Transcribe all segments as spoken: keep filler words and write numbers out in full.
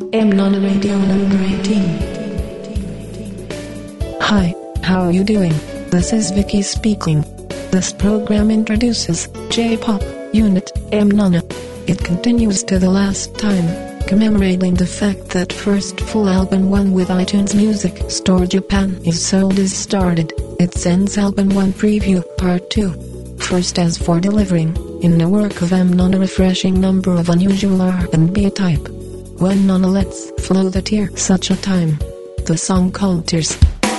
M Nana Radio number eighteen. Hi, how are you doing? This is Vicky speaking. This program introduces J-pop unit M Nana. It continues to the last time, commemorating the fact that first full album one with iTunes Music Store Japan is sold is started. It sends album one preview part two. First, as for delivering, in the work of M Nana, refreshing number of unusual R and B type. When Nana lets flow the tear such a time. The song called Tears.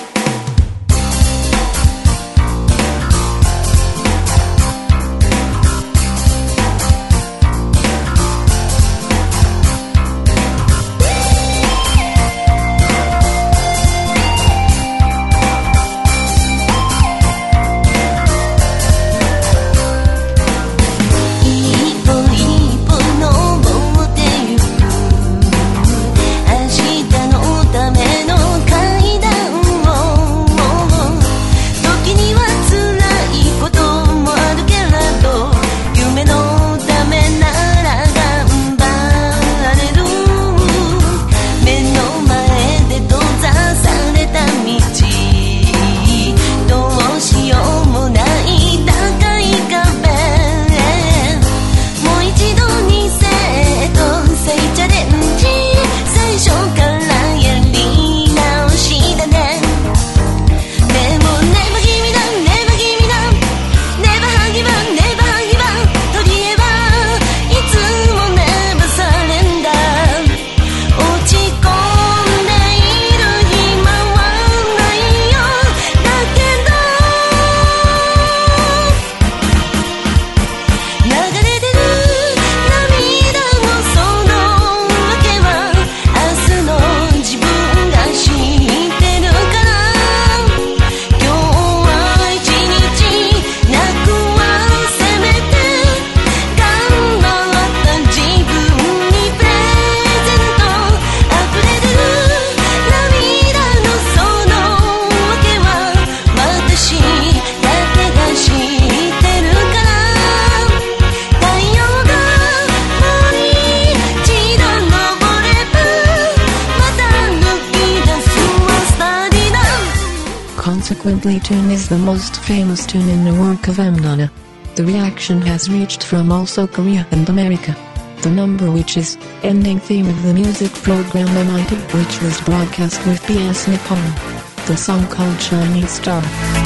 Consequently, Tune is the most famous tune in the work of M Nana. The reaction has reached from also Korea and America. The number, which is ending theme of the music program M I T, which was broadcast with B S Nippon. The song called Shining Star.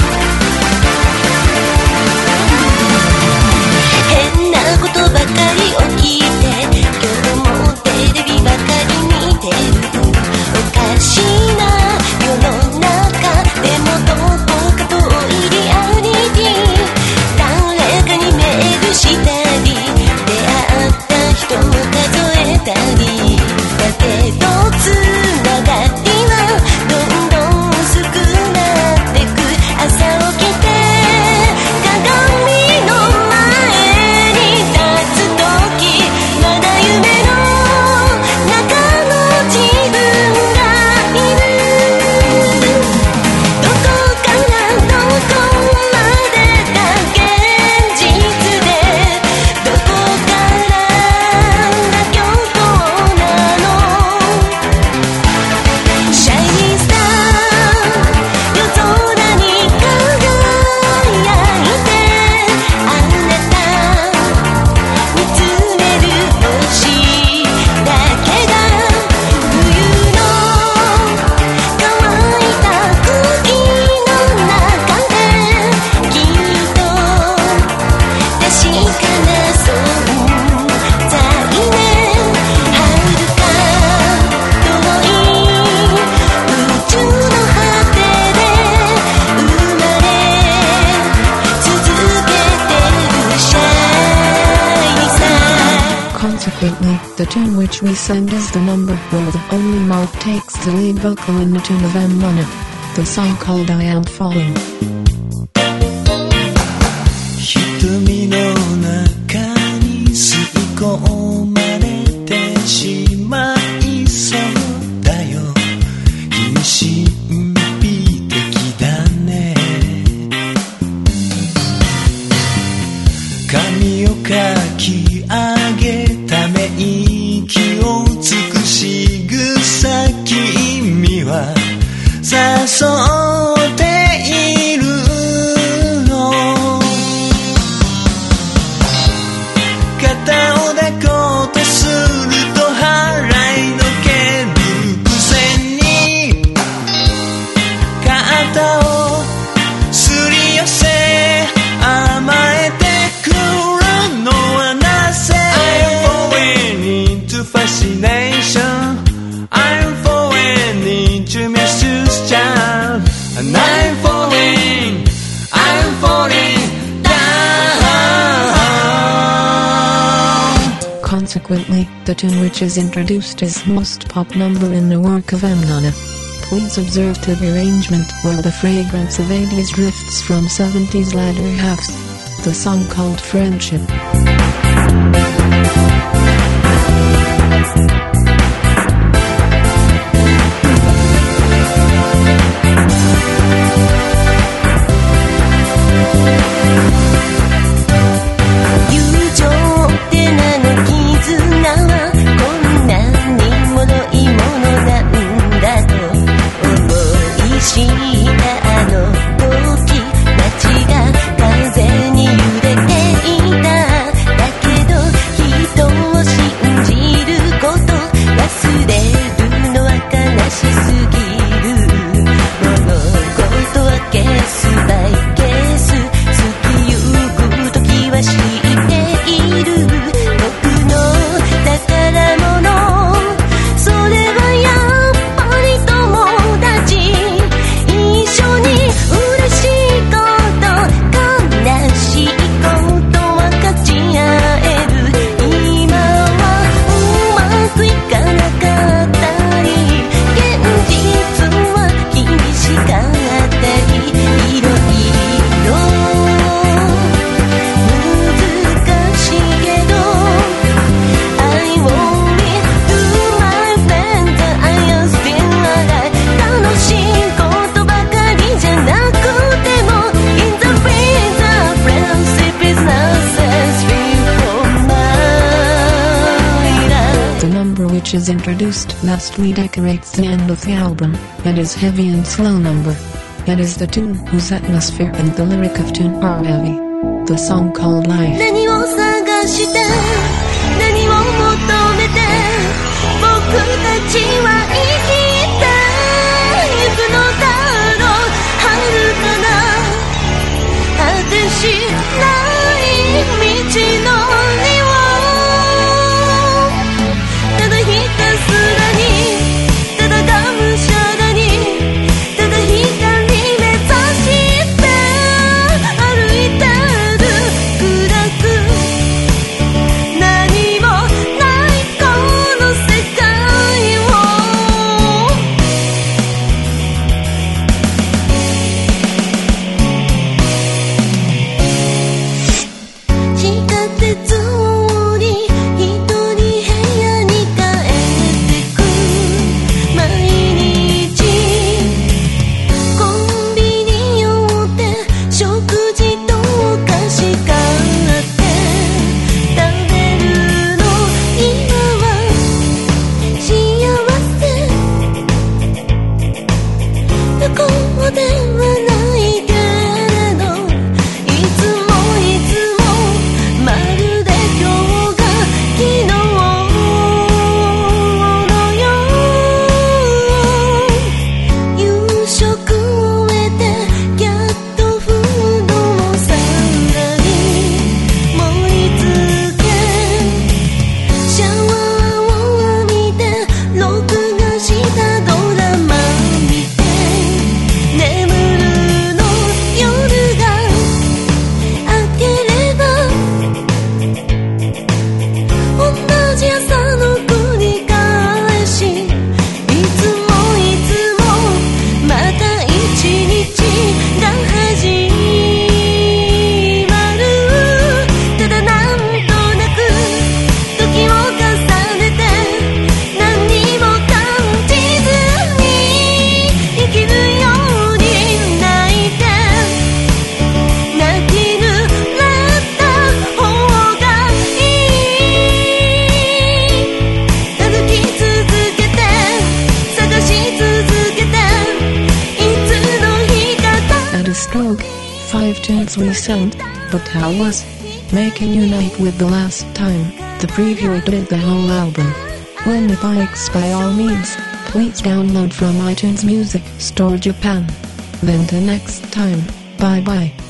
変なことばかり起きて、今日もテレビばかり見てる。おかしな世の中でもどこか遠いリアリティ、誰かにメールしたり、出会った人を数えたり、だけどつながりはどんどん薄くなってく。朝起きて鏡の前に立つとき、まだ夢の中の自分がいる。どこからどこまでが現実で、どこからが虚構なの。シャイニースター、夜空に輝いて、あなた見つめる星だけが冬の乾いた空気の中で、きっと確かな存在ね。遥か遠い宇宙の果てで生まれ続けてるシャイニーさ。 Consequently, the tune which we send is the number where the only Mark takes the lead vocal in the tune of M Nana. The song called I Am Falling. 瞳の中に吸い込まれてしまいそうだよ。君神秘的だね。髪をかき上げため息を尽くしぐ Lastly, the tune which is introduced is most pop number in the work of M. Nana. Please observe to the arrangement where the fragrance of eighties drifts from seventies latter halves. The song called Friendship. Which is introduced lastly decorates the end of the album, and is heavy and slow number. It is the tune whose atmosphere and the lyric of tune are heavy. The song called Life. 何を探して何を求めて僕たちは生きた行くのだろう遥かな果てしない道のりをただひたすらにただがむしゃらにただ光目指して歩いてる暗く何もないこの世界を地下鉄を降り一人部屋に帰ってく毎日コンビニ寄って食事とお菓子買って食べるの今は幸せどこまではないけれどいつもいつもまるで今日が昨日のよう夕食を終えてキャットフードをさらに盛り付けシャワーを浴びて録画したドラマ見て眠るの夜が明ければ同じ朝の繰り返しいつもいつもまた一日が始まるただなんとなく時を重ねて何にも感じずに生きるように泣いて泣き濡れた方がいい歩き続けて探し続けていつの日か At a stroke, five tunes we sent, but how was making unite with the last time? The preview did the whole album. When it likes by all means, please download from iTunes Music Store Japan. Then till next time, bye bye.